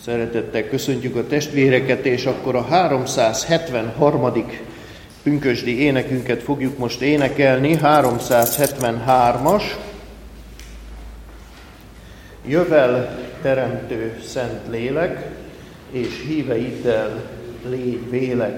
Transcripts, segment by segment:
Szeretettel köszöntjük a testvéreket, és akkor a 373. pünkösdi énekünket fogjuk most énekelni, 373-as. Jövel, teremtő szent lélek, és híveiddel légy vélek.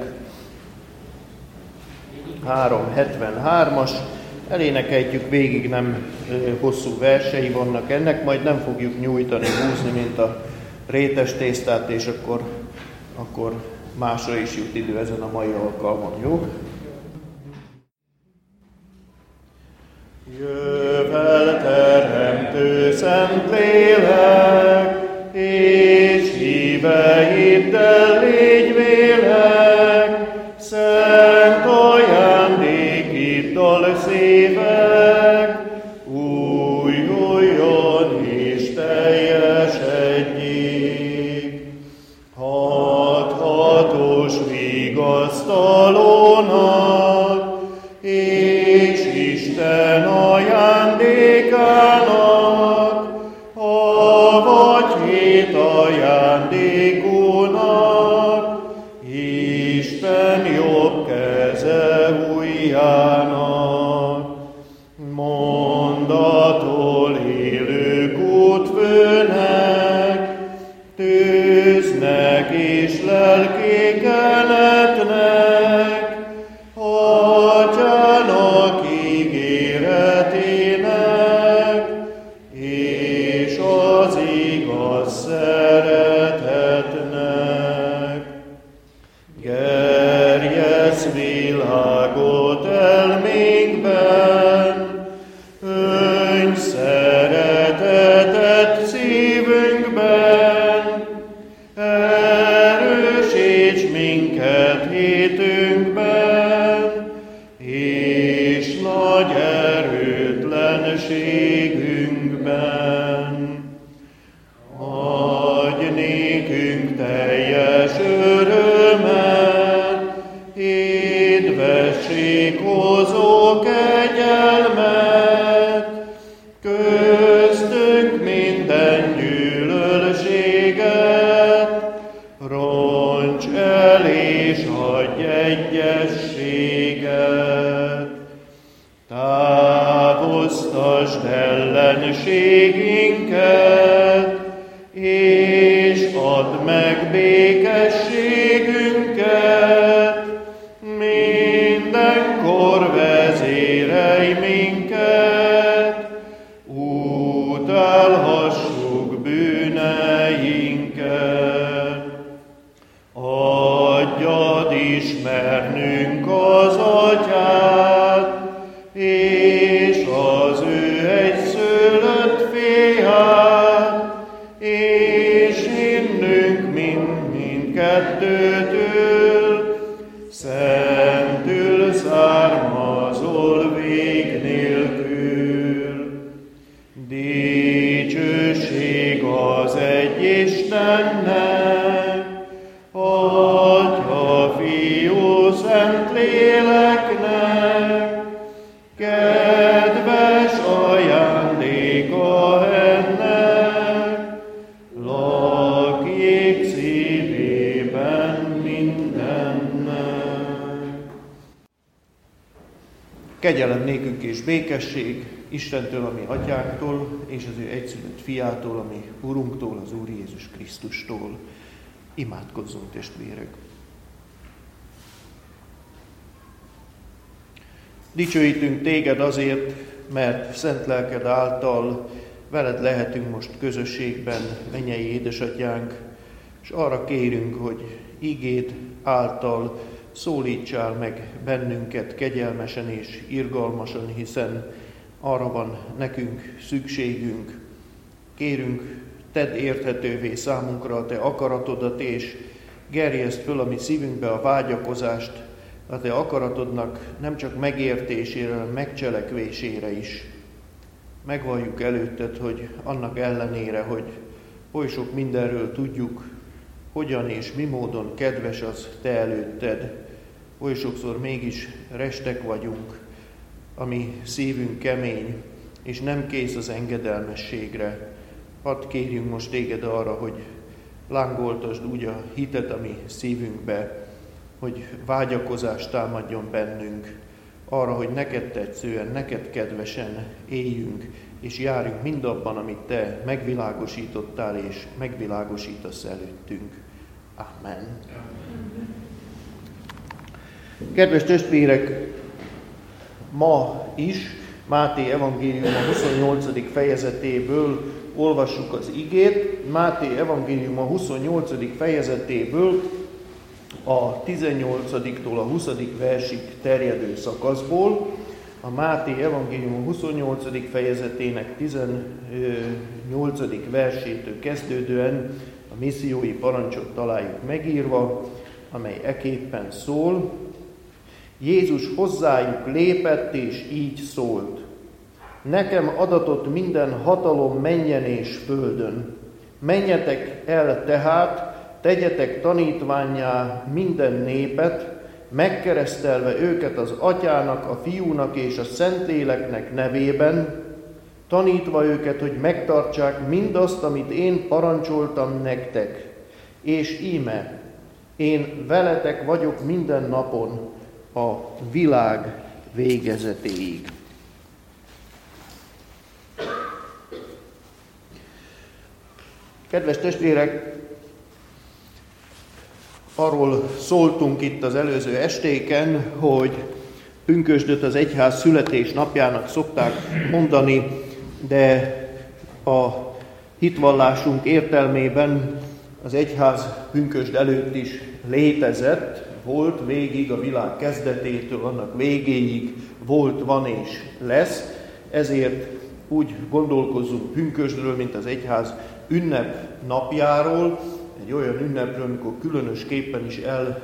373-as. Elénekeljük végig, nem hosszú versei vannak ennek, majd nem fogjuk nyújtani, húzni, mint a rétes tésztát, és akkor másra is jut idő ezen a mai alkalmon, jó? Jövel, teremtő szent lélek, és híveiddel légy vélek, szent ajándékiddal szívek, újuljon és teljesedjék. Hathatos vigasztalónak, és Isten ajándékának, avagy hét ajándékúnak, Isten jobb keze ujjának. Mondatól élők útfőnek, tűznek és lelkékenetnek, Atyának ígéretének, és az igaz szeretetnek. Gerjesz világot elménkben, öngy szeretetet szívünkben, erősíts minket hitünkben, és nagy erőtlenségünkben. Adj nékünk teljes örömet, édvességhozó kegyelmet, köztünk minden gyűlölséget, roncs el és adj egyességet. Távoztasd ellenségünket, és add meg békességünket, mindenkor vezérelj minket, utálhassuk bűneinket. Adjad ismernünk az Atyát, és az ő egyszülött fiát, és hinnünk mindkettőtől, szentül származol vég nélkül. Dicsőség az egy Istennek, Atya, Fiú, Szent Léleknek, kedves ajándéka ennek, lakjék szívében mindennek. Kegyelem nékünk és békesség Istentől, a mi Atyánktól, és az ő egyszülött Fiától, a mi Urunktól, az Úr Jézus Krisztustól. Imádkozzunk, testvérek! Dicsőítünk téged azért, mert szent lelked által veled lehetünk most közösségben, mennyei édesatyánk, és arra kérünk, hogy igéd által szólítsál meg bennünket kegyelmesen és irgalmasan, hiszen arra van nekünk szükségünk. Kérünk, tedd érthetővé számunkra a te akaratodat, és gerjeszd föl a mi szívünkbe a vágyakozást a te akaratodnak nem csak megértésére, hanem megcselekvésére is. Megvalljuk előtted, hogy annak ellenére, hogy oly sok mindenről tudjuk, hogyan és mi módon kedves az te előtted, oly sokszor mégis restek vagyunk, a mi szívünk kemény, és nem kész az engedelmességre. Hadd kérjünk most téged arra, hogy lángoltasd úgy a hitet a mi szívünkbe, hogy vágyakozás támadjon bennünk, arra, hogy neked tetszően, neked kedvesen éljünk, és járjunk mindabban, amit te megvilágosítottál, és megvilágosítasz előttünk. Amen. Kedves testvérek, ma is Máté evangélium a 28. fejezetéből olvassuk az igét. Máté evangélium a 28. fejezetéből a 18-tól a 20. versig terjedő szakaszból. A Máté evangélium a 28. fejezetének 18. versétől kezdődően a missziói parancsot találjuk megírva, amely eképpen szól. Jézus hozzájuk lépett, és így szólt: Nekem adatott minden hatalom mennyen és földön. Menjetek el tehát, tegyetek tanítvánnyá minden népet, megkeresztelve őket az Atyának, a Fiúnak és a Szentléleknek nevében, tanítva őket, hogy megtartsák mindazt, amit én parancsoltam nektek. És íme, én veletek vagyok minden napon, a világ végezetéig. Kedves testvérek, arról szóltunk itt az előző estéken, hogy pünkösdöt az egyház születésnapjának szokták mondani, de a hitvallásunk értelmében az egyház pünkösd előtt is létezett, volt végig a világ kezdetétől, annak végéig volt, van és lesz. Ezért úgy gondolkozzunk pünkösdről, mint az egyház ünnep napjáról, egy olyan ünnepről, amikor különösképpen is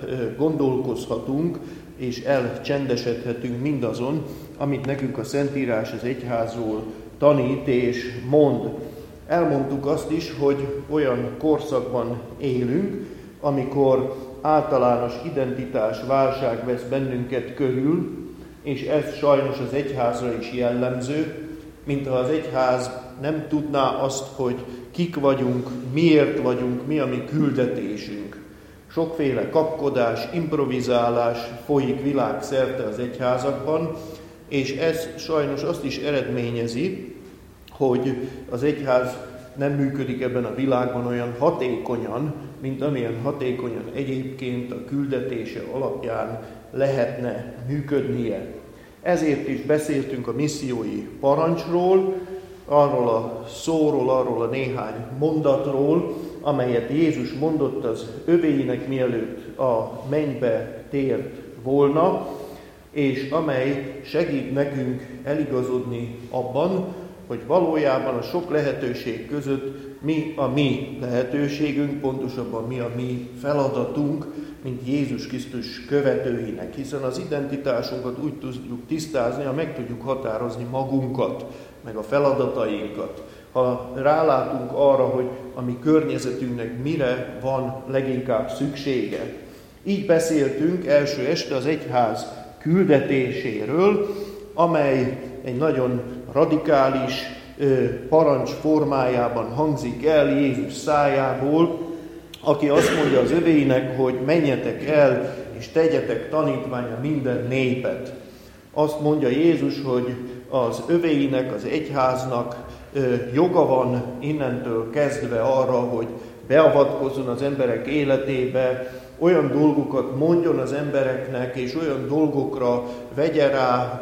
elgondolkozhatunk, és elcsendesedhetünk mindazon, amit nekünk a Szentírás az egyházról tanít és mond. Elmondtuk azt is, hogy olyan korszakban élünk, amikor általános identitásválság vesz bennünket körül, és ez sajnos az egyházra is jellemző, mintha az egyház nem tudná azt, hogy kik vagyunk, miért vagyunk, mi a mi küldetésünk. Sokféle kapkodás, improvizálás folyik világszerte az egyházakban, és ez sajnos azt is eredményezi, hogy az egyház nem működik ebben a világban olyan hatékonyan, mint amilyen hatékonyan egyébként a küldetése alapján lehetne működnie. Ezért is beszéltünk a missziói parancsról, arról a szóról, arról a néhány mondatról, amelyet Jézus mondott az övéinek, mielőtt a mennybe tért volna, és amely segít nekünk eligazodni abban, hogy valójában a sok lehetőség között mi a mi lehetőségünk, pontosabban mi a mi feladatunk, mint Jézus Krisztus követőinek, hiszen az identitásunkat úgy tudjuk tisztázni, ha meg tudjuk határozni magunkat, meg a feladatainkat. Ha rálátunk arra, hogy a mi környezetünknek mire van leginkább szüksége. Így beszéltünk első este az egyház küldetéséről, amely egy nagyon radikális parancs formájában hangzik el Jézus szájából, aki azt mondja az övéinek, hogy menjetek el, és tegyetek tanítvánnyá minden népet. Azt mondja Jézus, hogy az övéinek, az egyháznak joga van innentől kezdve arra, hogy beavatkozzon az emberek életébe, olyan dolgokat mondjon az embereknek, és olyan dolgokra vegye rá,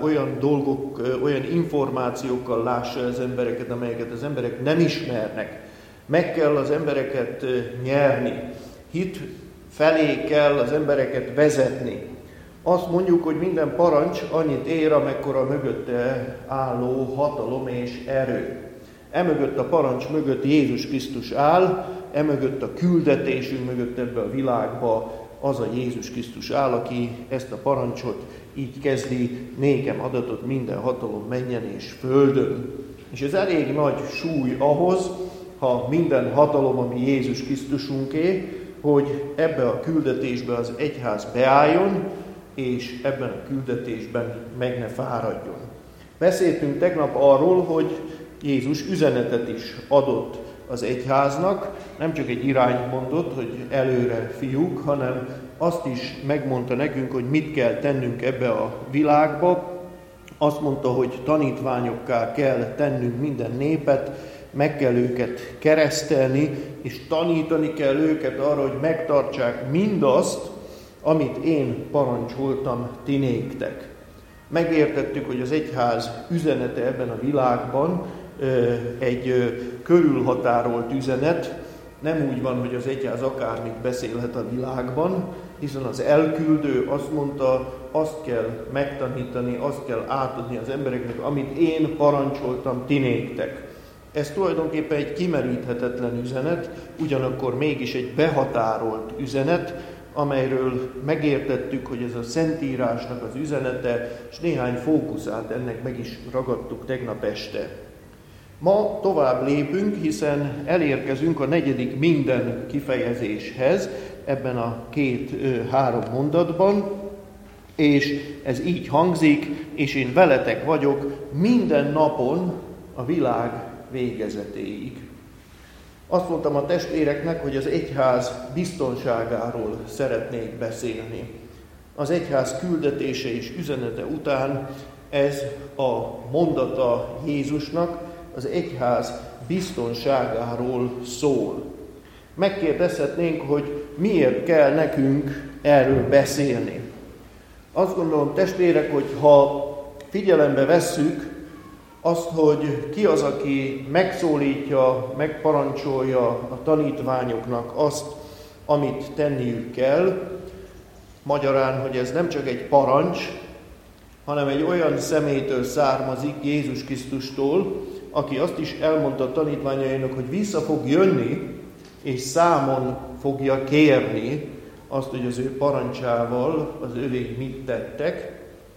olyan információkkal lássa az embereket, amelyeket az emberek nem ismernek. Meg kell az embereket nyerni. Hit felé kell az embereket vezetni. Azt mondjuk, hogy minden parancs annyit ér, amekkora mögötte álló hatalom és erő. Emögött a parancs mögött Jézus Krisztus áll, emögött a küldetésünk mögött ebbe a világba az a Jézus Krisztus áll, aki ezt a parancsot így kezdi: nékem adatott minden hatalom mennyen és földön. És ez elég nagy súly ahhoz, ha minden hatalom, ami Jézus Krisztusunké, hogy ebbe a küldetésbe az egyház beálljon, és ebben a küldetésben meg ne fáradjon. Beszéltünk tegnap arról, hogy Jézus üzenetet is adott az egyháznak, nem csak egy irányt mondott, hogy előre fiúk, hanem azt is megmondta nekünk, hogy mit kell tennünk ebbe a világba. Azt mondta, hogy tanítványokká kell tennünk minden népet, meg kell őket keresztelni, és tanítani kell őket arra, hogy megtartsák mindazt, amit én parancsoltam ti néktek. Megértettük, hogy az egyház üzenete ebben a világban egy körülhatárolt üzenet. Nem úgy van, hogy az egyház akármit beszélhet a világban, hiszen az elküldő azt mondta, azt kell megtanítani, azt kell átadni az embereknek, amit én parancsoltam ti néktek. Ez tulajdonképpen egy kimeríthetetlen üzenet, ugyanakkor mégis egy behatárolt üzenet, amelyről megértettük, hogy ez a Szentírásnak az üzenete, és néhány fókuszát ennek meg is ragadtuk tegnap este. Ma tovább lépünk, hiszen elérkezünk a 4. minden kifejezéshez ebben a 2-3 mondatban, és ez így hangzik, és én veletek vagyok minden napon a világ végezetéig. Azt mondtam a testvéreknek, hogy az egyház biztonságáról szeretnék beszélni. Az egyház küldetése és üzenete után ez a mondata Jézusnak az egyház biztonságáról szól. Megkérdezhetnénk, hogy miért kell nekünk erről beszélni. Azt gondolom, testvérek, hogy ha figyelembe vesszük azt, hogy ki az, aki megszólítja, megparancsolja a tanítványoknak azt, amit tenniük kell, magyarán, hogy ez nem csak egy parancs, hanem egy olyan személytől származik, Jézus Krisztustól, aki azt is elmondta a tanítványainak, hogy vissza fog jönni, és számon fogja kérni azt, hogy az ő parancsával az övék mit tettek.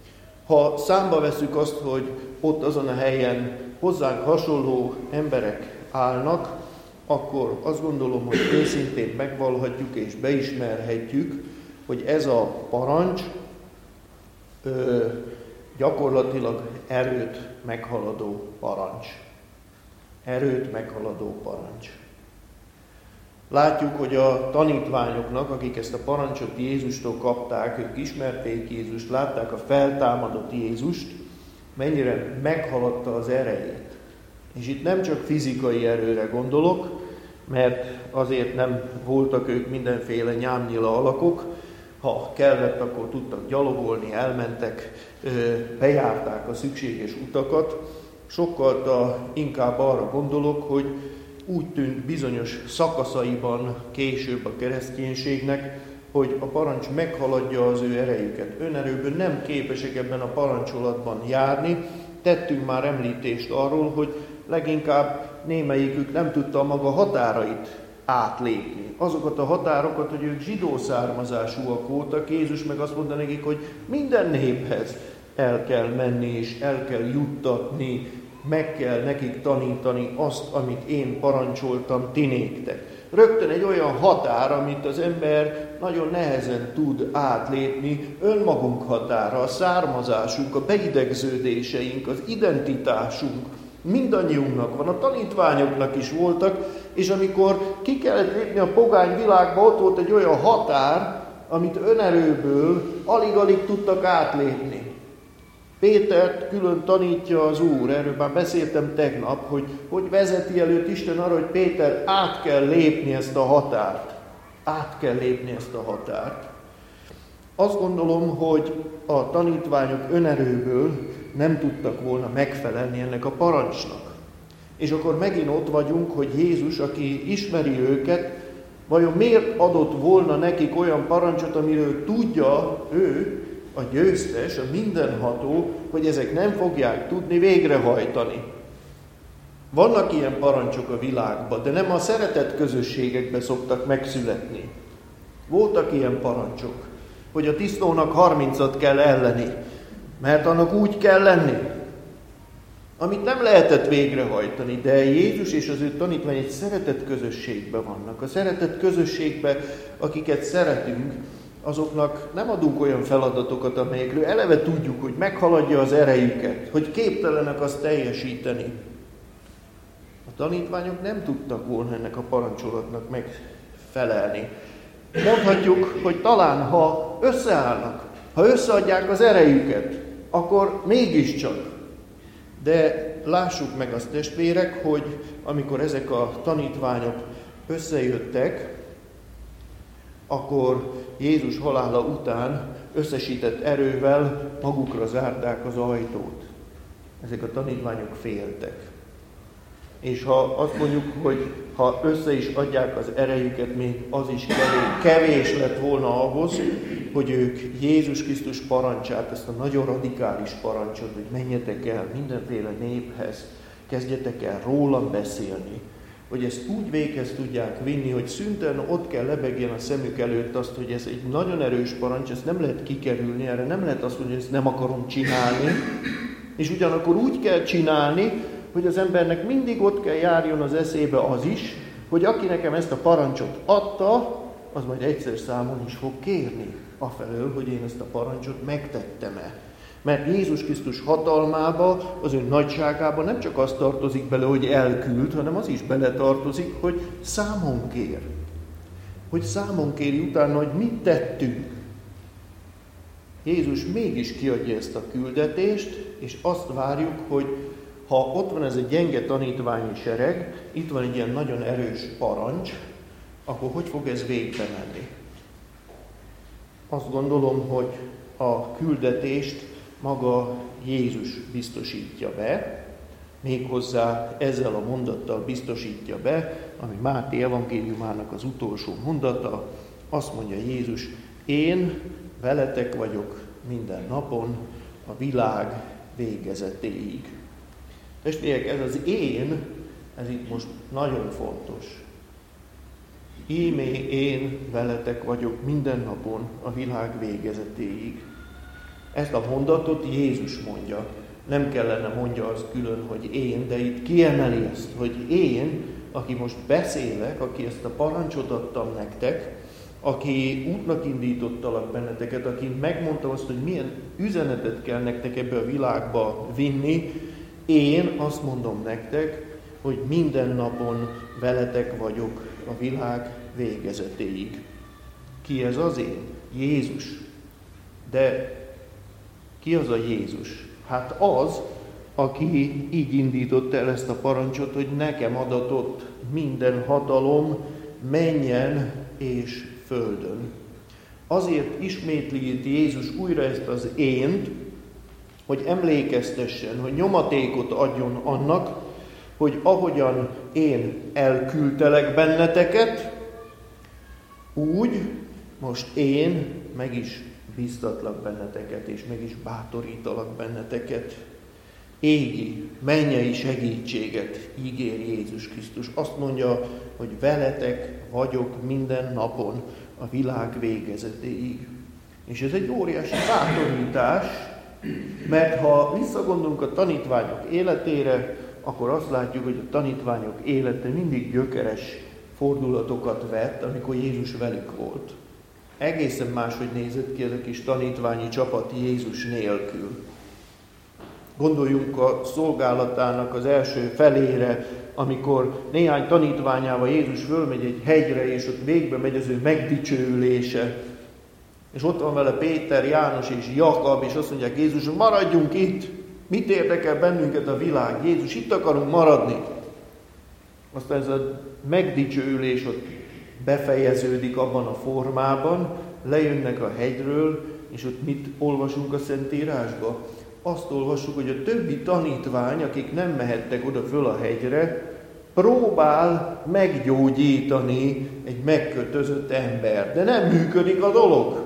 Ha számba veszük azt, hogy ott azon a helyen hozzánk hasonló emberek állnak, akkor azt gondolom, hogy őszintén megvallhatjuk és beismerhetjük, hogy ez a parancs gyakorlatilag erőt meghaladó parancs. Erőt meghaladó parancs. Látjuk, hogy a tanítványoknak, akik ezt a parancsot Jézustól kapták, ők ismerték Jézust, látták a feltámadott Jézust, mennyire meghaladta az erejét. És itt nem csak fizikai erőre gondolok, mert azért nem voltak ők mindenféle nyámnyila alakok, ha kellett, akkor tudtak gyalogolni, elmentek, bejárták a szükséges utakat. Sokkal inkább arra gondolok, hogy úgy tűnt bizonyos szakaszaiban később a kereszténységnek, hogy a parancs meghaladja az ő erejüket. Önerőből nem képesek ebben a parancsolatban járni. Tettünk már említést arról, hogy leginkább némelyikük nem tudta a maga határait átlépni. Azokat a határokat, hogy ők zsidó származásúak voltak, Jézus meg azt mondta nekik, hogy minden néphez el kell menni és el kell juttatni, meg kell nekik tanítani azt, amit én parancsoltam ti néktek. Rögtön egy olyan határ, amit az ember nagyon nehezen tud átlépni, önmagunk határa, a származásunk, a beidegződéseink, az identitásunk, mindannyiunknak van, a tanítványoknak is voltak, és amikor ki kellett lépni a pogány világba, ott volt egy olyan határ, amit önerőből alig-alig tudtak átlépni. Pétert külön tanítja az Úr, erről már beszéltem tegnap, hogy vezeti előtt Isten arra, hogy Péter át kell lépni ezt a határt. Át kell lépni ezt a határt. Azt gondolom, hogy a tanítványok önerőből nem tudtak volna megfelelni ennek a parancsnak. És akkor megint ott vagyunk, hogy Jézus, aki ismeri őket, vajon miért adott volna nekik olyan parancsot, amiről tudja ő, a győztes, a mindenható, hogy ezek nem fogják tudni végrehajtani. Vannak ilyen parancsok a világban, de nem a szeretett közösségekben szoktak megszületni. Voltak ilyen parancsok, hogy a tisztónak 30-at kell elleni, mert annak úgy kell lenni, amit nem lehetett végrehajtani, de Jézus és az ő tanítvány egy szeretett közösségben vannak. A szeretett közösségben, akiket szeretünk, azoknak nem adunk olyan feladatokat, amelyekről eleve tudjuk, hogy meghaladja az erejüket, hogy képtelenek azt teljesíteni. A tanítványok nem tudtak volna ennek a parancsolatnak megfelelni. Mondhatjuk, hogy talán ha összeállnak, ha összeadják az erejüket, akkor mégiscsak. De lássuk meg azt, testvérek, hogy amikor ezek a tanítványok összejöttek, akkor Jézus halála után összesített erővel magukra zárták az ajtót. Ezek a tanítványok féltek. És ha azt mondjuk, hogy ha össze is adják az erejüket, még az is kevés lett volna ahhoz, hogy ők Jézus Krisztus parancsát, ezt a nagyon radikális parancsot, hogy menjetek el mindenféle néphez, kezdjetek el rólam beszélni, hogy ezt úgy véghez tudják vinni, hogy szünten ott kell lebegjen a szemük előtt azt, hogy ez egy nagyon erős parancs, ezt nem lehet kikerülni, erre nem lehet azt mondani, hogy ezt nem akarom csinálni, és ugyanakkor úgy kell csinálni, hogy az embernek mindig ott kell járjon az eszébe az is, hogy aki nekem ezt a parancsot adta, az majd egyszer számon is fog kérni afelől, hogy én ezt a parancsot megtettem-e. Mert Jézus Krisztus hatalmába, az ő nagyságába nem csak az tartozik bele, hogy elküld, hanem az is beletartozik, hogy számon kér. Hogy számon kéri utána, hogy mit tettünk. Jézus mégis kiadja ezt a küldetést, és azt várjuk, hogy ha ott van ez egy gyenge tanítványi sereg, itt van egy ilyen nagyon erős parancs, akkor hogy fog ez végbe menni? Azt gondolom, hogy a küldetést maga Jézus biztosítja be, méghozzá ezzel a mondattal biztosítja be, ami Máté evangéliumának az utolsó mondata, azt mondja Jézus, én veletek vagyok minden napon a világ végezetéig. Testvérek, ez az én, ez itt most nagyon fontos. Íme én veletek vagyok minden napon a világ végezetéig. Ezt a mondatot Jézus mondja. Nem kellene mondja az külön, hogy én, de itt kiemeli ezt, hogy én, aki most beszélek, aki ezt a parancsot adtam nektek, aki útnak indítottalak benneteket, aki megmondta azt, hogy milyen üzenetet kell nektek ebbe a világba vinni, én azt mondom nektek, hogy minden napon veletek vagyok a világ végezetéig. Ki ez az én? Jézus. De ki az a Jézus? Hát az, aki így indította el ezt a parancsot, hogy nekem adatott minden hatalom mennyen és földön. Azért ismétli itt Jézus újra ezt az ént, hogy emlékeztessen, hogy nyomatékot adjon annak, hogy ahogyan én elküldtelek benneteket, úgy most én meg is bíztatlak benneteket, és meg is bátorítalak benneteket. Égi, mennyei segítséget ígér Jézus Krisztus. Azt mondja, hogy veletek vagyok minden napon a világ végezetéig. És ez egy óriási bátorítás, mert ha visszagondolunk a tanítványok életére, akkor azt látjuk, hogy a tanítványok élete mindig gyökeres fordulatokat vett, amikor Jézus velük volt. Egészen máshogy nézett ki ez a kis tanítványi csapat Jézus nélkül. Gondoljunk a szolgálatának az első felére, amikor néhány tanítványával Jézus fölmegy egy hegyre, és ott végbe megy az ő megdicsőülése. És ott van vele Péter, János és Jakab, és azt mondják Jézus, maradjunk itt, mit érdekel bennünket a világ? Jézus, itt akarunk maradni. Aztán ez a megdicsőülés ott befejeződik abban a formában, lejönnek a hegyről, és ott mit olvasunk a Szentírásba? Azt olvassuk, hogy a többi tanítvány, akik nem mehettek oda föl a hegyre, próbál meggyógyítani egy megkötözött ember. De nem működik a dolog.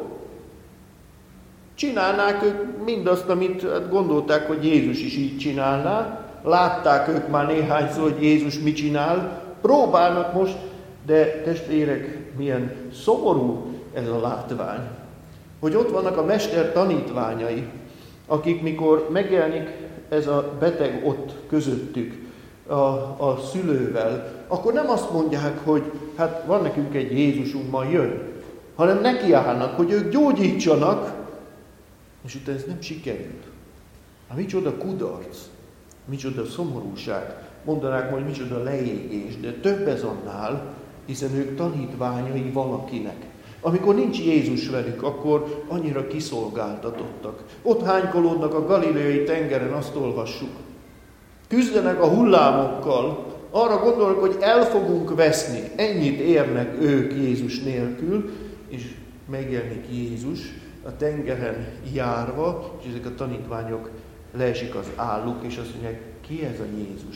Csinálnák ők mindazt, amit gondolták, hogy Jézus is így csinálná. Látták ők már néhányszor, hogy Jézus mit csinál. Próbálnak most, de testvérek, milyen szomorú ez a látvány. Hogy ott vannak a mester tanítványai, akik mikor megjelenik ez a beteg ott közöttük, a szülővel, akkor nem azt mondják, hogy hát van nekünk egy Jézusunk, majd jön, hanem nekiállnak, hogy ők gyógyítsanak, és utána ez nem sikerült. Micsoda kudarc, micsoda szomorúság. mondanák, hogy micsoda leégés, de több ez annál, hiszen ők tanítványai valakinek. Amikor nincs Jézus velük, akkor annyira kiszolgáltatottak. Ott hánykolódnak a galileai tengeren, azt olvassuk. Küzdenek a hullámokkal, arra gondolnak, hogy el fogunk veszni. Ennyit érnek ők Jézus nélkül, és megjelenik Jézus a tengeren járva, és ezek a tanítványok leesik az álluk, és azt mondják, ki ez a Jézus?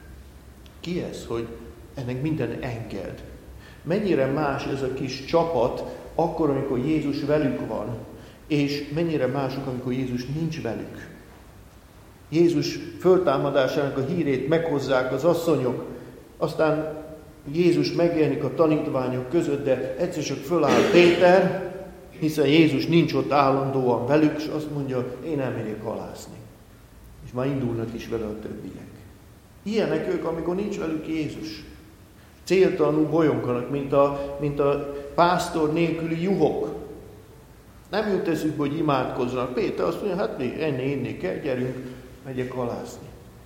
Ki ez, hogy ennek minden enged? Mennyire más ez a kis csapat akkor, amikor Jézus velük van, és mennyire mások, amikor Jézus nincs velük. Jézus föltámadásának a hírét meghozzák az asszonyok, aztán Jézus megjelenik a tanítványok között, de egyszer csak föláll Péter, hiszen Jézus nincs ott állandóan velük, és azt mondja, én elmegyek halászni. És már indulnak is vele a többiek. Ilyenek ők, amikor nincs velük Jézus. Céltalanul bolyonganak, mint a pásztor nélküli juhok. Nem jut eszükbe, hogy imádkozzanak. Péter azt mondja, hát mi enni kell, gyerünk, megyek halászni.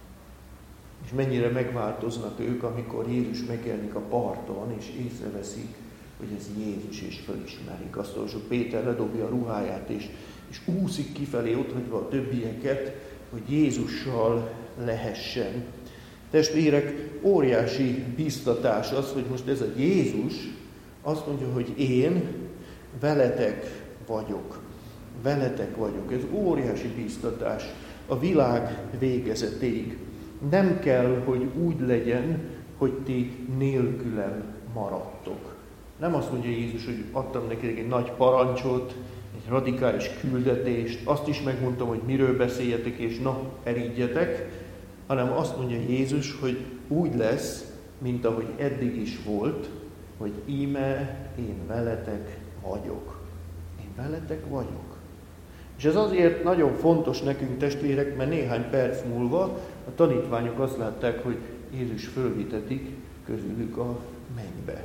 És mennyire megváltoznak ők, amikor Jézus megjelenik a parton, és észreveszik, hogy ez Jézus, és fölismerik. Azt olvasjuk, Péter ledobja a ruháját, és úszik kifelé, otthagyva a többieket, hogy Jézussal lehessen. Testvérek, óriási biztatás az, hogy most ez a Jézus azt mondja, hogy én veletek vagyok. Veletek vagyok. Ez óriási biztatás a világ végezetéig. Nem kell, hogy úgy legyen, hogy ti nélkülem maradtok. Nem azt mondja Jézus, hogy adtam nektek egy nagy parancsot, egy radikális küldetést, azt is megmondtam, hogy miről beszéljetek, és na, eridjetek, hanem azt mondja Jézus, hogy úgy lesz, mint ahogy eddig is volt, hogy íme én veletek vagyok. Én veletek vagyok. És ez azért nagyon fontos nekünk, testvérek, mert néhány perc múlva a tanítványok azt látták, hogy Jézus fölvitetik közülük a mennybe.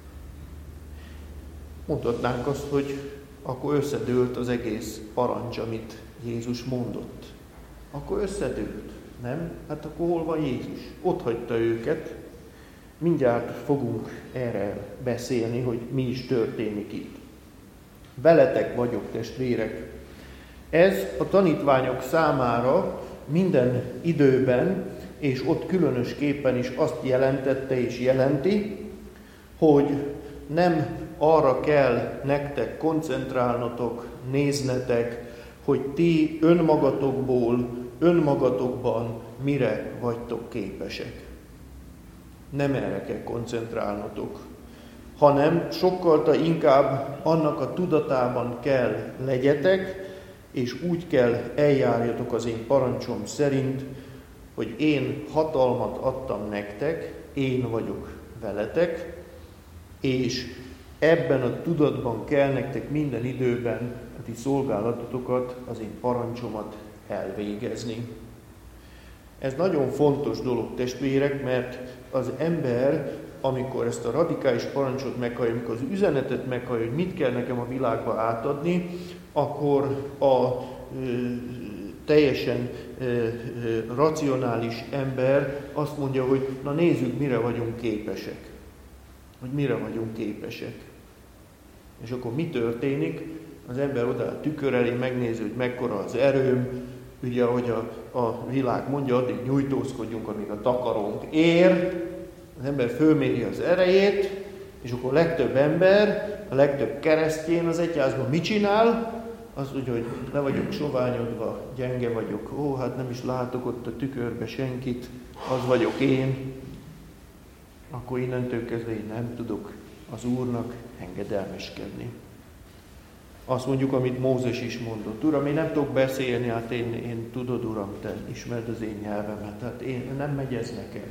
Mondhatnánk azt, hogy akkor összedőlt az egész parancs, amit Jézus mondott. Akkor összedőlt. Nem? Hát akkor hol van Jézus? Ott hagyta őket. Mindjárt fogunk erre beszélni, hogy mi is történik itt. Veletek vagyok, testvérek. Ez a tanítványok számára minden időben, és ott különösképpen is azt jelentette és jelenti, hogy nem arra kell nektek koncentrálnotok, néznetek, hogy ti önmagatokban mire vagytok képesek. Nem erre kell koncentrálnotok, hanem sokkal inkább annak a tudatában kell legyetek, és úgy kell eljárjatok az én parancsom szerint, hogy én hatalmat adtam nektek, én vagyok veletek, és ebben a tudatban kell nektek minden időben a ti szolgálatotokat, az én parancsomat elvégezni. Ez nagyon fontos dolog, testvérek, mert az ember, amikor ezt a radikális parancsot meghallja, amikor az üzenetet meghallja, hogy mit kell nekem a világba átadni, akkor a teljesen racionális ember azt mondja, hogy na nézzük, mire vagyunk képesek. Hogy mire vagyunk képesek. És akkor mi történik? Az ember oda a tükör elé megnézi, hogy mekkora az erőm, ugye, ahogy a világ mondja, addig nyújtózkodjunk, amíg a takarónk ér. Az ember fölméri az erejét, és akkor a legtöbb ember, a legtöbb keresztény az egyházban mit csinál? Azt mondja, hogy le vagyok soványodva, gyenge vagyok, hát nem is látok ott a tükörbe senkit, az vagyok én. Akkor innentől kezdve én nem tudok az Úrnak engedelmeskedni. Azt mondjuk, amit Mózes is mondott. Uram, én nem tudok beszélni, hát én tudod, Uram, te ismered az én nyelvemet, hát nem megy ez nekem.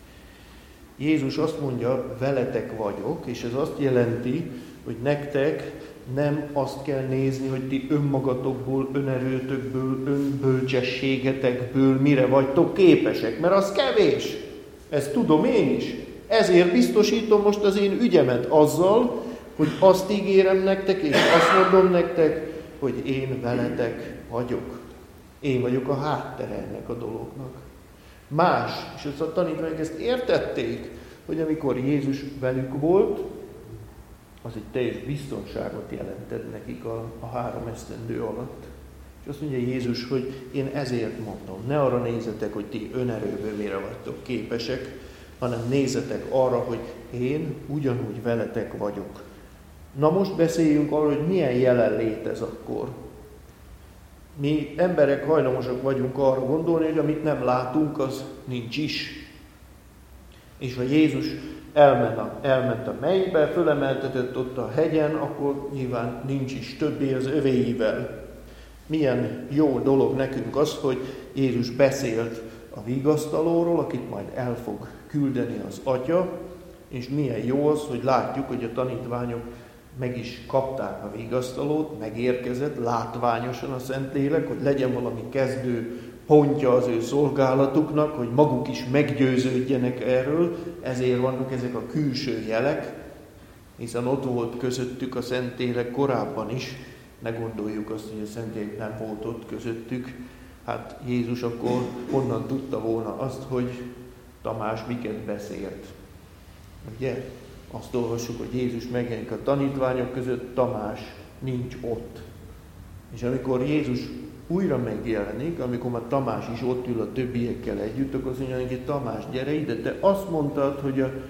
Jézus azt mondja, veletek vagyok, és ez azt jelenti, hogy nektek nem azt kell nézni, hogy ti önmagatokból, önerőtökből, önbölcsességetekből mire vagytok képesek, mert az kevés. Ezt tudom én is. Ezért biztosítom most az én ügyemet azzal, hogy azt ígérem nektek, és azt mondom nektek, hogy én veletek vagyok. Én vagyok a háttere ennek a dolognak. Más, és ezt a tanítványok ezt értették, hogy amikor Jézus velük volt, az egy teljes biztonságot jelentett nekik a 3 esztendő alatt. És azt mondja Jézus, hogy én ezért mondom, ne arra nézzetek, hogy ti önerőből mire vagytok képesek, hanem nézzetek arra, hogy én ugyanúgy veletek vagyok. Na most beszéljünk arról, hogy milyen jelenlét ez akkor. Mi emberek hajlamosak vagyunk arra gondolni, hogy amit nem látunk, az nincs is. És ha Jézus elment a mennybe, fölemeltetett ott a hegyen, akkor nyilván nincs is többé az övéivel. Milyen jó dolog nekünk az, hogy Jézus beszélt a vigasztalóról, akit majd el fog küldeni az Atya, és milyen jó az, hogy látjuk, hogy a tanítványok meg is kapták a vigasztalót, megérkezett látványosan a Szentlélek, hogy legyen valami kezdő pontja az ő szolgálatuknak, hogy maguk is meggyőződjenek erről, ezért vannak ezek a külső jelek, hiszen ott volt közöttük a Szentlélek korábban is, ne gondoljuk azt, hogy a Szentlélek nem volt ott közöttük. Hát Jézus akkor honnan tudta volna azt, hogy Tamás miket beszélt. Ugye? Azt olvassuk, hogy Jézus megjelenik a tanítványok között, Tamás nincs ott. És amikor Jézus újra megjelenik, amikor már Tamás is ott ül a többiekkel együtt, akkor azt mondja neki, Tamás, gyere ide, te azt mondtad, hogy a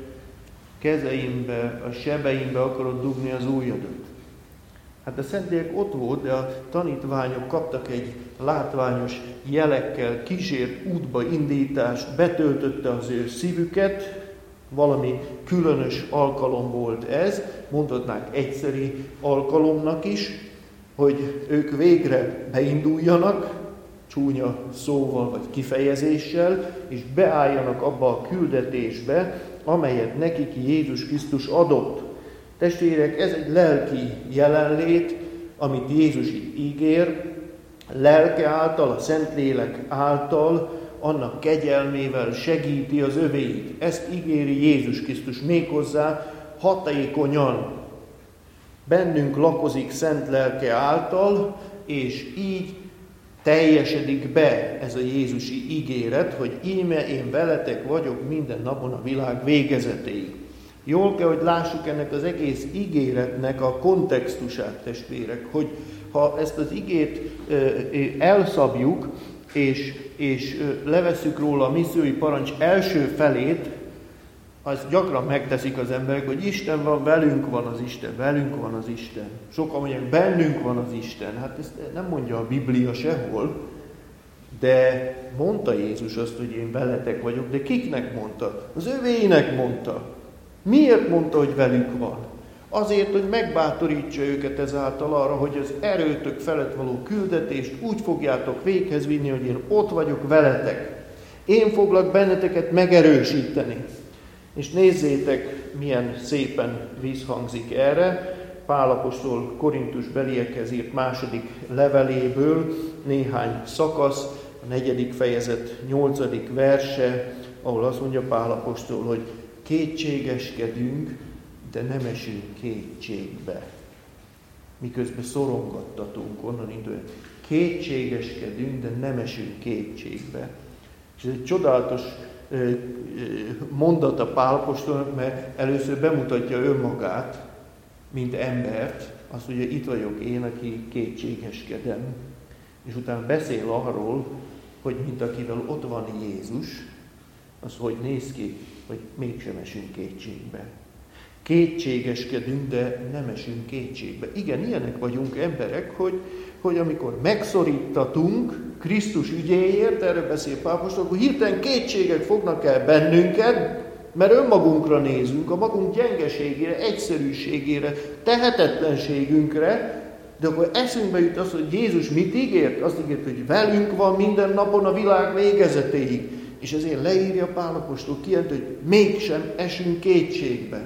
kezeimbe, a sebeimbe akarod dugni az ujjadat. Hát a Szentlélek ott volt, de a tanítványok kaptak egy látványos jelekkel kísért útba indítást, betöltötte az ő szívüket, valami különös alkalom volt ez, mondhatnánk egyszeri alkalomnak is, hogy ők végre beinduljanak, csúnya szóval vagy kifejezéssel, és beálljanak abba a küldetésbe, amelyet nekik Jézus Krisztus adott. Testvérek, ez egy lelki jelenlét, amit Jézus itt ígér, lelke által, a Szentlélek által, annak kegyelmével segíti az övéit. Ezt ígéri Jézus Krisztus méghozzá hatékonyan. Bennünk lakozik szent lelke által, és így teljesedik be ez a jézusi ígéret, hogy íme én veletek vagyok minden napon a világ végezetéig. Jól kell, hogy lássuk ennek az egész ígéretnek a kontextusát, testvérek, hogy ha ezt az igét elszabjuk, és levesszük róla a missziói parancs első felét, az gyakran megteszik az emberek, hogy Isten van, velünk van az Isten, velünk van az Isten. Sokan mondják, bennünk van az Isten. Hát ezt nem mondja a Biblia sehol, de mondta Jézus azt, hogy én veletek vagyok, de kiknek mondta? Az övéinek mondta. Miért mondta, hogy velük van? Azért, hogy megbátorítsa őket ezáltal arra, hogy az erőtök felett való küldetést úgy fogjátok véghez vinni, hogy én ott vagyok veletek. Én foglak benneteket megerősíteni. És nézzétek, milyen szépen visszhangzik erre. Pál apostol Korintus beliekhez írt 2. leveléből néhány szakasz, a 4. fejezet 8. verse, ahol azt mondja Pál apostol, hogy kétségeskedünk, de nem esünk kétségbe. Miközben szorongattatunk onnan indulni. Kétségeskedünk, de nem esünk kétségbe. És ez egy csodálatos mondata Pál apostolnak, mert először bemutatja önmagát, mint embert, azt mondja, itt vagyok én, aki kétségeskedem, és utána beszél arról, hogy mint akivel ott van Jézus, az hogy néz ki, hogy mégsem esünk kétségbe. Kétségeskedünk, de nem esünk kétségbe. Igen, ilyenek vagyunk emberek, hogy amikor megszorítatunk Krisztus ügyéért, erről beszél Pál apostol, akkor hirtelen kétségek fognak el bennünket, mert önmagunkra nézünk, a magunk gyengeségére, egyszerűségére, tehetetlenségünkre, de akkor eszünkbe jut az, hogy Jézus mit ígért? Azt ígért, hogy velünk van minden napon a világ végezetéig. És ezért leírja Pál apostol, kijelenti, hogy mégsem esünk kétségbe.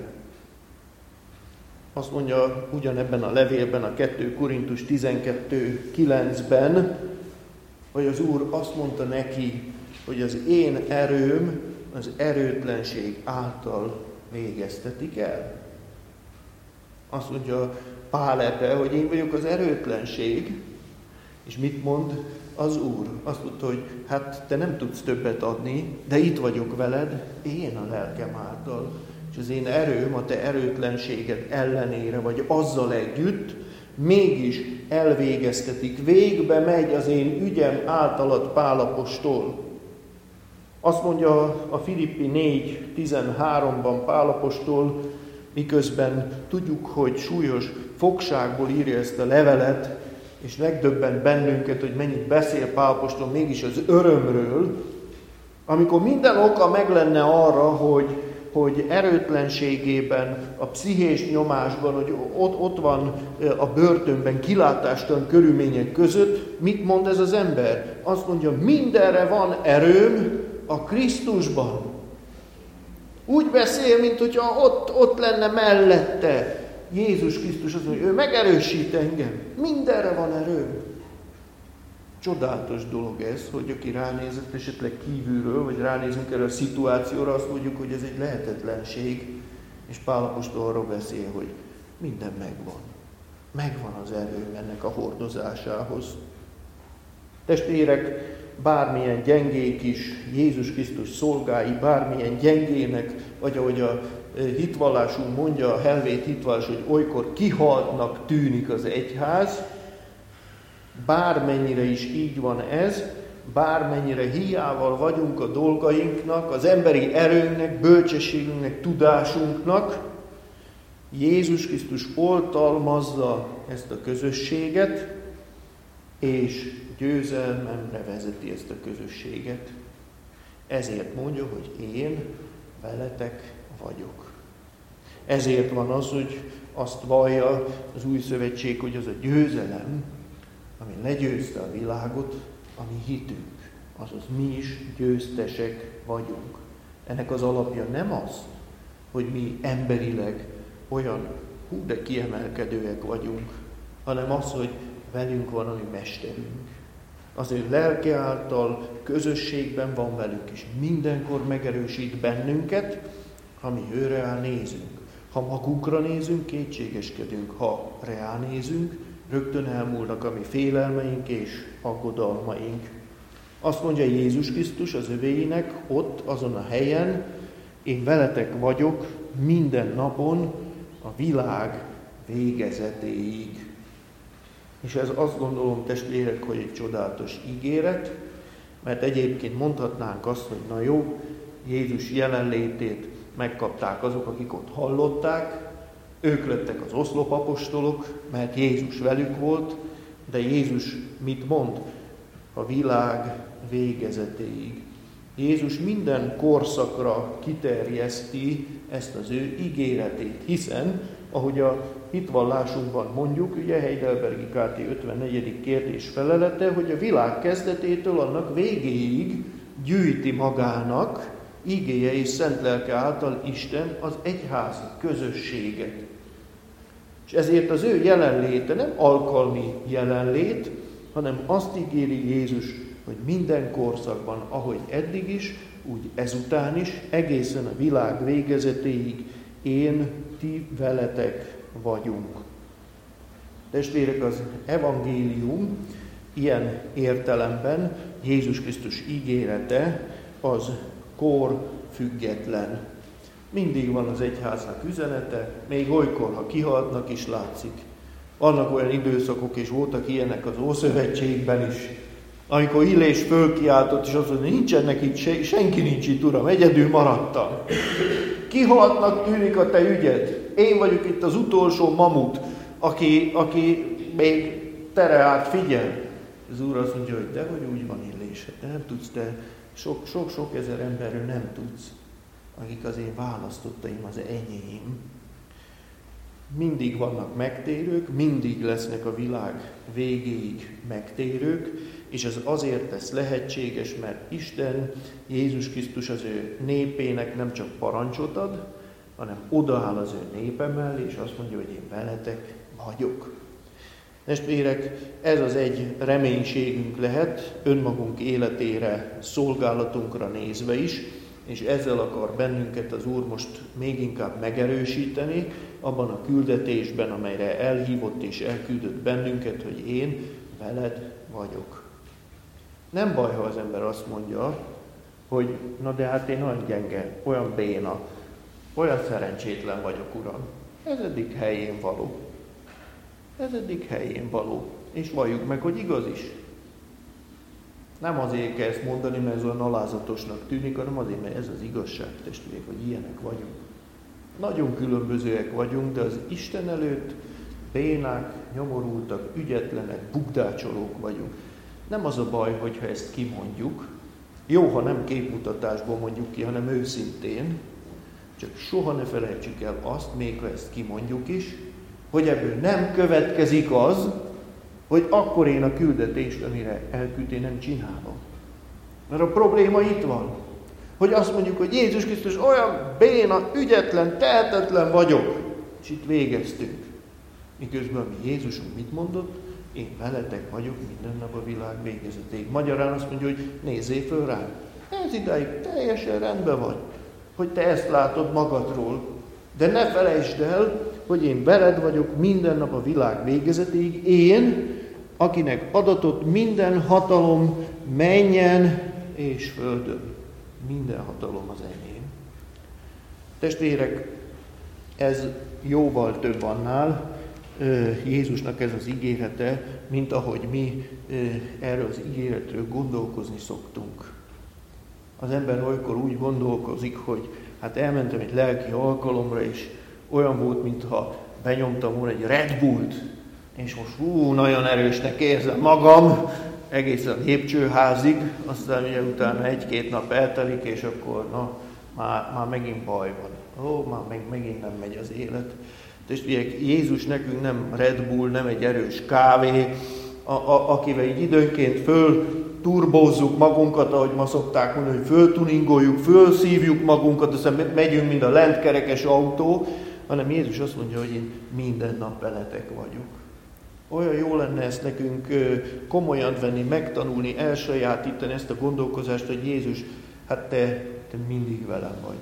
Azt mondja ugyanebben a levélben, a 2 Korintus 12:9-ben, hogy az Úr azt mondta neki, hogy az én erőm az erőtlenség által végeztetik el. Azt mondja Pál ebbe, hogy én vagyok az erőtlenség, És mit mond az Úr? Azt mondta, hogy hát te nem tudsz többet adni, de itt vagyok veled, én a lelkem által. És az én erőm a te erőtlenséged ellenére, vagy azzal együtt, mégis elvégeztetik. Végbe megy az én ügyem általad, Pál apostol. Azt mondja a Filippi 4:13-ban Pál apostol, miközben tudjuk, hogy súlyos fogságból írja ezt a levelet, és megdöbbent bennünket, hogy mennyit beszél Pál apostol mégis az örömről, amikor minden oka meg lenne arra, hogy erőtlenségében, a pszichés nyomásban, hogy ott van a börtönben, kilátástalan körülmények között, mit mond ez az ember? Azt mondja, mindenre van erőm a Krisztusban. Úgy beszél, mint hogyha ott lenne mellette Jézus Krisztus, az mondja, ő megerősít engem. Mindenre van erőm. Csodálatos dolog ez, hogy aki ránézett esetleg kívülről, vagy ránézünk erre a szituációra, azt mondjuk, hogy ez egy lehetetlenség, és Pál apostol arról beszél, hogy minden megvan. Megvan az erőm ennek a hordozásához. Testvérek, bármilyen gyengék is, Jézus Krisztus szolgái, bármilyen gyengének, vagy ahogy a hitvallásunk mondja, a helvét hitvallás, hogy olykor kihaltnak tűnik az egyház, bármennyire is így van ez, bármennyire hiával vagyunk a dolgainknak, az emberi erőnknek, bölcsességünknek, tudásunknak, Jézus Krisztus oltalmazza ezt a közösséget, és győzelmemre vezeti ezt a közösséget. Ezért mondja, hogy én veletek vagyok. Ezért van az, hogy azt vallja az új szövetség, hogy az a győzelem, ami legyőzte a világot, ami hitünk, azaz mi is győztesek vagyunk. Ennek az alapja nem az, hogy mi emberileg olyan de kiemelkedőek vagyunk, hanem az, hogy velünk van a mi mesterünk. Az ő lelke által közösségben van velünk, és mindenkor megerősít bennünket, ha mi őre nézünk. Ha magunkra nézünk, kétségeskedünk, ha ránézünk, rögtön elmúlnak a mi félelmeink és aggodalmaink. Azt mondja Jézus Krisztus az övéinek, ott, azon a helyen, én veletek vagyok minden napon a világ végezetéig. És ez azt gondolom, testvérek, hogy egy csodálatos ígéret, mert egyébként mondhatnánk azt, hogy na jó, Jézus jelenlétét megkapták azok, akik ott hallották, ők lettek az oszlopapostolok, mert Jézus velük volt, de Jézus mit mond? A világ végezetéig. Jézus minden korszakra kiterjeszti ezt az ő ígéretét, hiszen, ahogy a hitvallásunkban mondjuk, ugye Heidelbergi Krt. 54. kérdés felelete, hogy a világ kezdetétől annak végéig gyűjti magának igéje és szent lelke által Isten az egyházi közösséget. És ezért az ő jelenléte nem alkalmi jelenlét, hanem azt ígéri Jézus, hogy minden korszakban, ahogy eddig is, úgy ezután is, egészen a világ végezetéig én, ti veletek vagyunk. Testvérek, az evangélium ilyen értelemben Jézus Krisztus ígérete az korfüggetlen. Mindig van az egyháznak üzenete, még olykor, ha kihaltnak is látszik. Vannak olyan időszakok, és voltak ilyenek az Ószövetségben is, amikor Illés fölkiáltott, és azt mondta, nincsenek itt, senki nincs itt, Uram, egyedül maradtam. Kihaltnak tűnik a te ügyed. Én vagyok itt az utolsó mamut, aki még tereát figyel. Az Úr azt mondja, hogy dehogy úgy van, Illés, te nem tudsz, te sok ezer emberről nem tudsz, akik az én választottaim, az enyém. Mindig vannak megtérők, mindig lesznek a világ végéig megtérők, és ez azért lesz lehetséges, mert Isten, Jézus Krisztus az ő népének nem csak parancsot ad, hanem odaáll az ő népe mellé, és azt mondja, hogy én veletek vagyok. Testvérek, ez az egy reménységünk lehet önmagunk életére, szolgálatunkra nézve is, és ezzel akar bennünket az Úr most még inkább megerősíteni abban a küldetésben, amelyre elhívott és elküldött bennünket, hogy én veled vagyok. Nem baj, ha az ember azt mondja, hogy na de hát én olyan gyenge, olyan béna, olyan szerencsétlen vagyok, Uram. Ez eddig helyén való. Ez eddig helyén való. És valljuk meg, hogy igaz is. Nem azért kell ezt mondani, mert ez olyan alázatosnak tűnik, hanem azért, mert ez az igazság, testvérek, hogy ilyenek vagyunk. Nagyon különbözőek vagyunk, de az Isten előtt bénák, nyomorultak, ügyetlenek, bukdácsolók vagyunk. Nem az a baj, hogyha ezt kimondjuk. Jó, ha nem képmutatásból mondjuk ki, hanem őszintén. Csak soha ne felejtsük el azt, még ha ezt kimondjuk is, hogy ebből nem következik az, hogy akkor én a küldetést, amire elküld, én nem csinálom. Mert a probléma itt van. Hogy azt mondjuk, hogy Jézus Krisztus olyan béna, ügyetlen, tehetetlen vagyok. És itt végeztünk. Miközben mi Jézusunk mit mondott? Én veletek vagyok minden nap a világ végezetéig. Magyarán azt mondja, hogy nézzél föl rám. Ez idáig teljesen rendben vagy, hogy te ezt látod magadról. De ne felejtsd el, hogy én veled vagyok minden nap a világ végezetéig. Én, akinek adatott minden hatalom mennyen és földön. Minden hatalom az enyém. Testvérek, ez jóval több annál, Jézusnak ez az ígérete, mint ahogy mi erről az ígéretről gondolkozni szoktunk. Az ember olykor úgy gondolkozik, hogy hát elmentem egy lelki alkalomra, és olyan volt, mintha benyomtam volna egy Red Bullt, és most nagyon erősnek érzem magam, egészen a lépcsőházig, aztán ugye utána 1-2 nap eltelik, és akkor már megint baj van. Már megint nem megy az élet. Testvérek, Jézus nekünk nem Red Bull, nem egy erős kávé, akivel így időnként fölturbózzuk magunkat, ahogy ma szokták mondani, hogy föltuningoljuk, fölszívjuk magunkat, aztán megyünk, mint a lentkerekes autó, hanem Jézus azt mondja, hogy én minden nap veletek vagyok. Olyan jó lenne ezt nekünk komolyan venni, megtanulni, elsajátítani ezt a gondolkozást, hogy Jézus, hát te mindig velem vagy.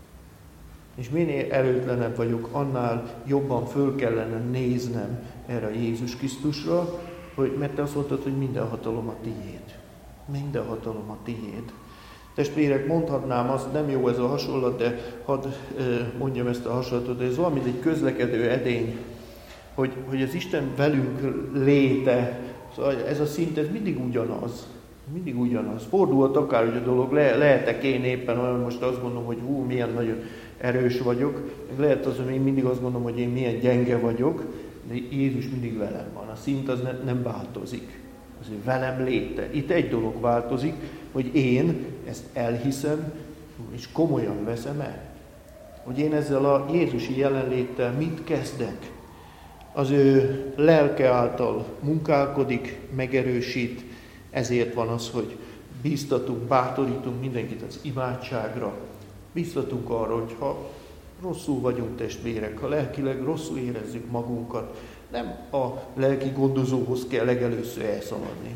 És minél erőtlenebb vagyok, annál jobban föl kellene néznem erre a Jézus Krisztusra, mert te azt mondtad, hogy minden hatalom a tiéd. Minden hatalom a tiéd. Testvérek, mondhatnám azt, nem jó ez a hasonlat, de hadd mondjam ezt a hasonlatot, de ez olyan, mint egy közlekedő edény, hogy az Isten velünk léte, szóval ez a szint, ez mindig ugyanaz. Mindig ugyanaz. Fordulhat akár, hogy a dolog, lehetek én éppen olyan, most azt gondolom, hogy milyen nagyon erős vagyok, lehet az, hogy én mindig azt gondolom, hogy én milyen gyenge vagyok, de Jézus mindig velem van. A szint az nem változik. Az, hogy velem léte. Itt egy dolog változik, hogy én ezt elhiszem, és komolyan veszem el. Hogy én ezzel a Jézusi jelenléttel mit kezdek? Az ő lelke által munkálkodik, megerősít, ezért van az, hogy bíztatunk, bátorítunk mindenkit az imádságra, bíztatunk arra, hogy ha rosszul vagyunk testvérek, ha lelkileg rosszul érezzük magunkat, nem a lelki gondozóhoz kell legelőször elszaladni,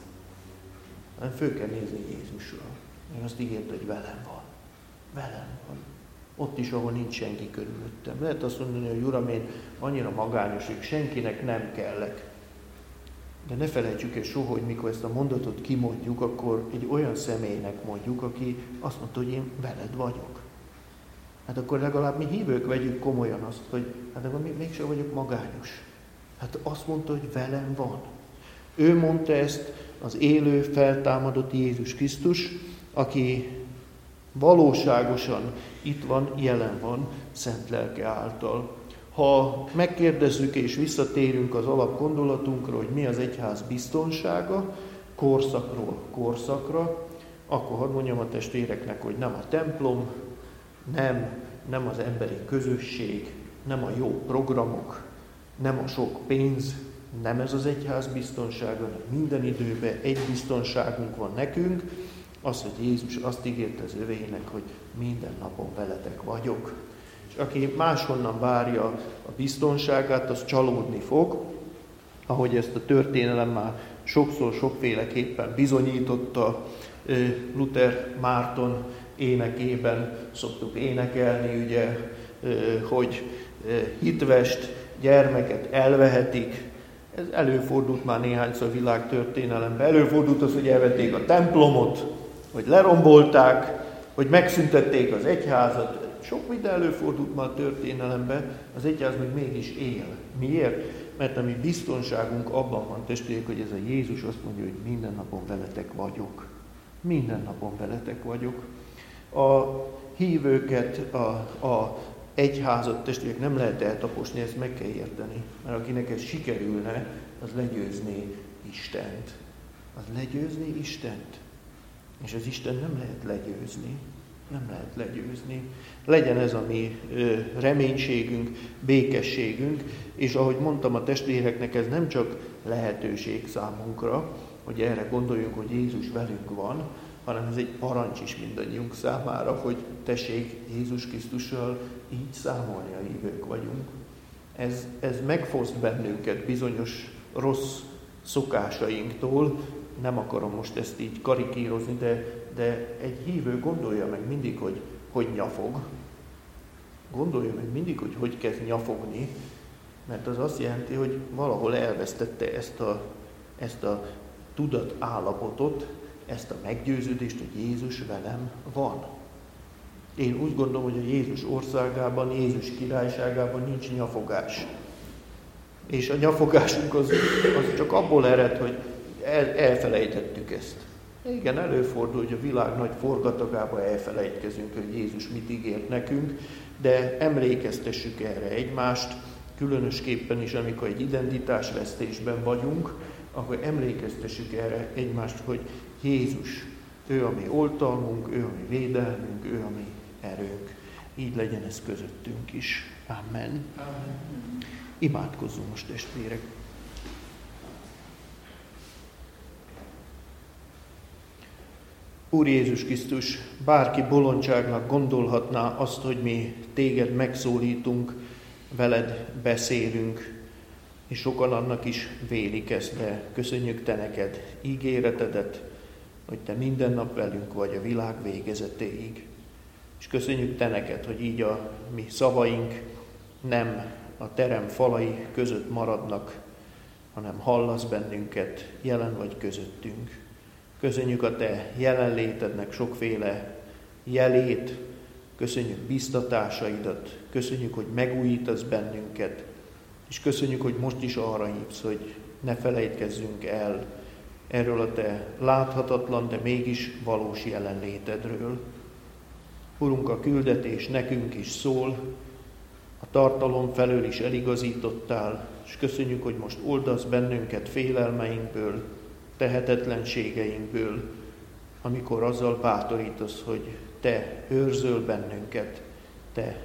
hanem föl kell nézni Jézusra. Én azt ígérte, hogy velem van. Velem van. Ott is, ahol nincs senki körülöttem. Lehet azt mondani, hogy Uram, én annyira magányos, hogy senkinek nem kellek. De ne felejtsük el soha, hogy mikor ezt a mondatot kimondjuk, akkor egy olyan személynek mondjuk, aki azt mondta, hogy én veled vagyok. Hát akkor legalább mi hívők vegyük komolyan azt, hogy hát akkor mégsem vagyok magányos. Hát azt mondta, hogy velem van. Ő mondta ezt az élő, feltámadott Jézus Krisztus, aki valóságosan itt van, jelen van, szent lelke által. Ha megkérdezzük és visszatérünk az alapgondolatunkra, hogy mi az egyház biztonsága, korszakról korszakra, akkor hadd mondjam a testvéreknek, hogy nem a templom, nem az emberi közösség, nem a jó programok, nem a sok pénz, nem ez az egyház biztonsága, hanem minden időben egy biztonságunk van nekünk, az, hogy Jézus azt ígérte az övének, hogy minden napon veletek vagyok. És aki máshonnan várja a biztonságát, az csalódni fog, ahogy ezt a történelem már sokszor, sokféleképpen bizonyította. Luther Márton énekében szoktuk énekelni, ugye, hogy hitvest gyermeket elvehetik, Ez előfordult már néhányszor világtörténelemben. Előfordult az, hogy elvették a templomot, hogy lerombolták, hogy megszüntették az egyházat. Sok minden előfordult már a történelemben, az egyház még mégis él. Miért? Mert a mi biztonságunk abban van, testvérek, hogy ez a Jézus azt mondja, hogy minden napon veletek vagyok. Minden napon veletek vagyok. A hívőket, a egyházat, testvérek, nem lehet eltaposni, ezt meg kell érteni. Mert akinek ez sikerülne, az legyőzné Istent. Az legyőzni Istent. És az Isten nem lehet legyőzni. Nem lehet legyőzni. Legyen ez a mi reménységünk, békességünk, és ahogy mondtam a testvéreknek, ez nem csak lehetőség számunkra, hogy erre gondoljunk, hogy Jézus velünk van, hanem ez egy parancs is mindannyiunk számára, hogy tessék Jézus Krisztussal így számolni, a hívők vagyunk. Ez megfoszt bennünket bizonyos rossz szokásainktól. Nem akarom most ezt így karikírozni, de egy hívő gondolja meg mindig, hogy nyafog. Gondolja meg mindig, hogy kezd nyafogni, mert az azt jelenti, hogy valahol elvesztette ezt a tudatállapotot, ezt a meggyőződést, hogy Jézus velem van. Én úgy gondolom, hogy a Jézus országában, Jézus királyságában nincs nyafogás. És a nyafogásunk az csak abból ered, hogy elfelejtettük ezt. Igen, előfordul, hogy a világ nagy forgatagában elfelejtkezünk, hogy Jézus mit ígért nekünk, de emlékeztessük erre egymást, különösképpen is, amikor egy identitásvesztésben vagyunk, akkor emlékeztessük erre egymást, hogy Jézus, ő a mi oltalmunk, ő a mi védelmünk, ő a mi erőnk. Így legyen ez közöttünk is. Amen. Amen. Imádkozzunk most, testvérek. Úr Jézus Krisztus, bárki bolondságnak gondolhatná azt, hogy mi téged megszólítunk, veled beszélünk, és sokan annak is vélik ezt, de köszönjük te neked ígéretedet, hogy te minden nap velünk vagy a világ végezetéig. És köszönjük te neked, hogy így a mi szavaink nem a terem falai között maradnak, hanem hallasz bennünket, jelen vagy közöttünk. Köszönjük a te jelenlétednek sokféle jelét, köszönjük biztatásaidat, köszönjük, hogy megújítasz bennünket, és köszönjük, hogy most is arra hívsz, hogy ne felejtkezzünk el erről a te láthatatlan, de mégis valós jelenlétedről. Urunk, a küldetés nekünk is szól, a tartalom felől is eligazítottál, és köszönjük, hogy most oldasz bennünket félelmeinkből, tehetetlenségeinkből, amikor azzal bátorítasz, hogy te őrzöl bennünket, te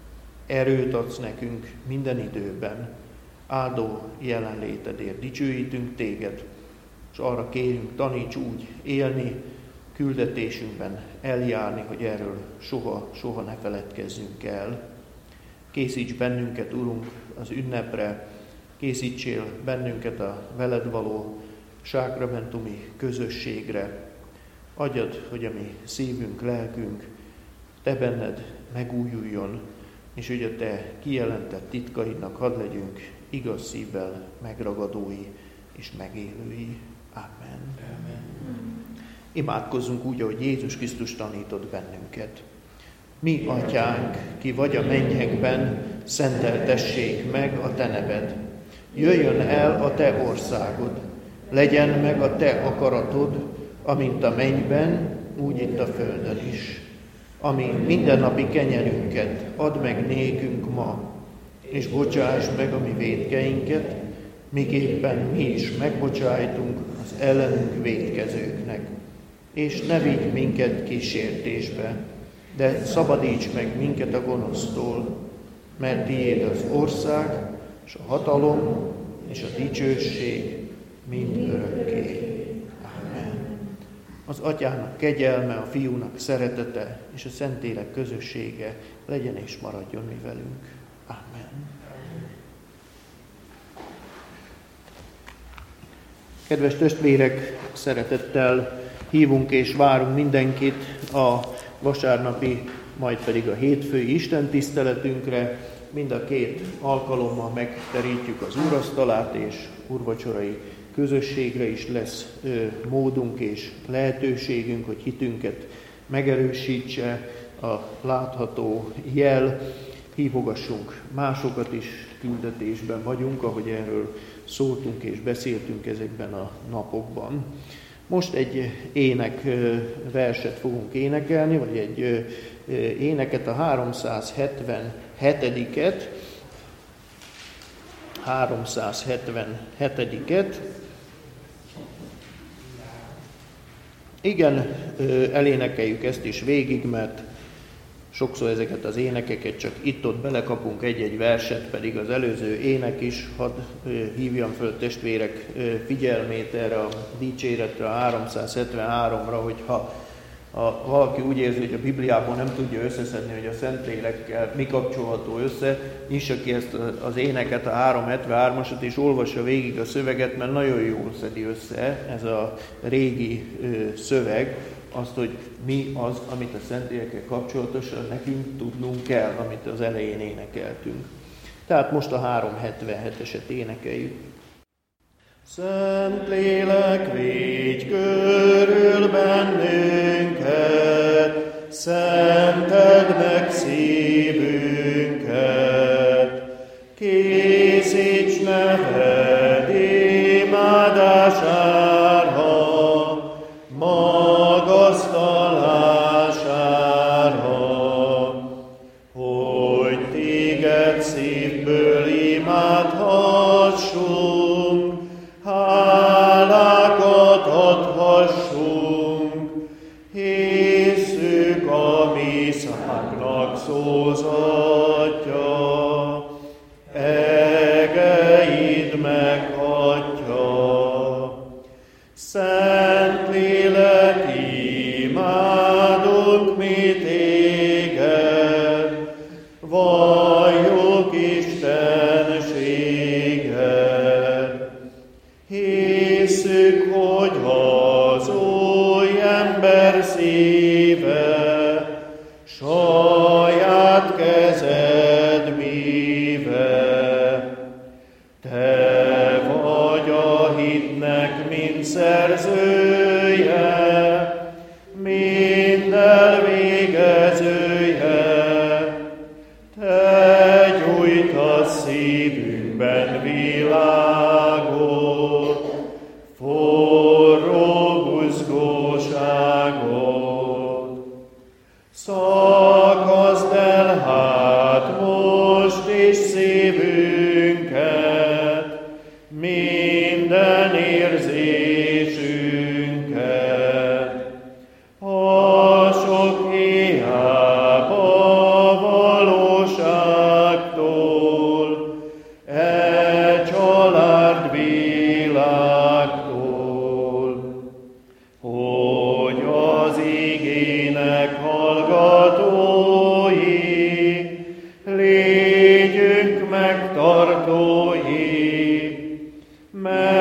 erőt adsz nekünk minden időben, áldó jelenlétedért dicsőítünk téged, és arra kérünk, taníts úgy élni, küldetésünkben eljárni, hogy erről soha ne feledkezzünk el. Készíts bennünket, Urunk, az ünnepre, készítsél bennünket a veled való sákramentumi közösségre. Adjad, hogy a mi szívünk, lelkünk te benned megújuljon, és hogy a te kijelentett titkaidnak hadd legyünk igaz szívvel megragadói és megélői. Amen. Amen. Imádkozzunk úgy, ahogy Jézus Krisztus tanított bennünket. Mi, Atyánk, ki vagy a mennyekben, szenteltessék meg a te neved. Jöjjön el a te országod, legyen meg a te akaratod, amint a mennyben, úgy itt a földön is. Ami mindennapi kenyerünket add meg nékünk ma, és bocsáss meg a mi vétkeinket, miképpen mi is megbocsájtunk az ellenünk vétkezőknek. És ne vigy minket kísértésbe, de szabadíts meg minket a gonosztól, mert tiéd az ország, és a hatalom, és a dicsőség mind örökké. Amen. Az Atyának kegyelme, a Fiúnak szeretete, és a Szentlélek közössége legyen és maradjon mi velünk. Amen. Kedves testvérek, szeretettel hívunk és várunk mindenkit a vasárnapi, majd pedig a hétfői istentiszteletünkre. mind a két alkalommal megterítjük az úrasztalát, és úrvacsorai közösségre is lesz módunk és lehetőségünk, hogy hitünket megerősítse a látható jel. Hívogassunk másokat is, küldetésben vagyunk, ahogy erről szóltunk és beszéltünk ezekben a napokban. Most egy ének verset fogunk énekelni, vagy egy éneket, a 377-et. 377-et. Igen, elénekeljük ezt is végig, mert sokszor ezeket az énekeket csak itt-ott belekapunk egy-egy verset, pedig az előző ének is, hadd hívjam föl testvérek figyelmét erre a dicséretre, a 373-ra, hogyha valaki úgy érzi, hogy a Bibliából nem tudja összeszedni, hogy a Szentlélekkel mi kapcsolható össze, nyissa ki ezt az éneket, a 373-asat, és olvassa végig a szöveget, mert nagyon jól szedi össze ez a régi szöveg, azt, hogy mi az, amit a Szentlélekkel kapcsolatosan nekünk tudnunk kell, amit az elején énekeltünk. Tehát most a 377-eset énekeljük. Szentlélek, védj körül bennünket, szenteld meg szívünket, készíts neved imádására, magasztalására, hogy téged szívből imádhassunk, hálákat adhassunk, hisszük a mi szánknak szózatja, egeid meghatja. Szentlélek, imádunk mi téged, valljuk istenséged. Hisszük, hogy az új ember szíve saját kezed műve. Te vagy a hitnek mind szerzője, mind elvégezője. Te gyújtasz szívünkben világot, forró buzgóságot. Szakaszd el hát most is szívünket, minden érzésünket. A sok hiába valóságtól, e család világtól, hogy az igének hallgatói, légyünk megtartói,